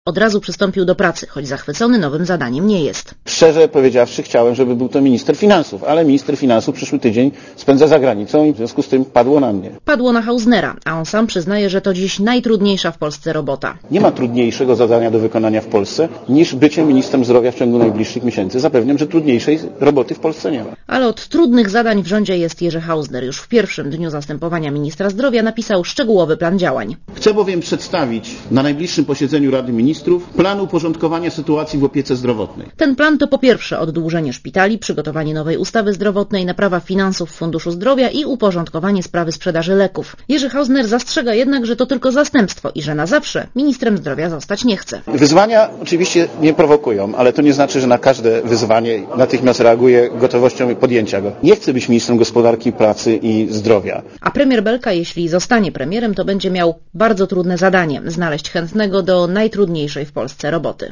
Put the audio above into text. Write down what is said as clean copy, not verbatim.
Od razu przystąpił do pracy, choć zachwycony nowym zadaniem nie jest. Szczerze powiedziawszy, chciałem, żeby był to minister finansów, ale minister finansów przyszły tydzień spędza za granicą i w związku z tym padło na mnie. Padło na Hausnera, a on sam przyznaje, że to dziś najtrudniejsza w Polsce robota. Nie ma trudniejszego zadania do wykonania w Polsce niż bycie ministrem zdrowia w ciągu najbliższych miesięcy. Zapewniam, że trudniejszej roboty w Polsce nie ma. Ale od trudnych zadań w rządzie jest Jerzy Hausner. Już w pierwszym dniu zastępowania ministra zdrowia napisał szczegółowy plan działań. Chcę bowiem przedstawić na najbliższym posiedzeniu Rady Ministrów plan uporządkowania sytuacji w opiece zdrowotnej. Ten plan to po pierwsze oddłużenie szpitali, przygotowanie nowej ustawy zdrowotnej, naprawa finansów Funduszu Zdrowia i uporządkowanie sprawy sprzedaży leków. Jerzy Hausner zastrzega jednak, że to tylko zastępstwo i że na zawsze ministrem zdrowia zostać nie chce. Wyzwania oczywiście nie prowokują, ale to nie znaczy, że na każde wyzwanie natychmiast reaguje gotowością podjęcia go. Nie chcę być ministrem gospodarki, pracy i zdrowia. A premier Belka, jeśli zostanie premierem, to będzie miał bardzo trudne zadanie – znaleźć chętnego do najtrudniejszej w Polsce roboty.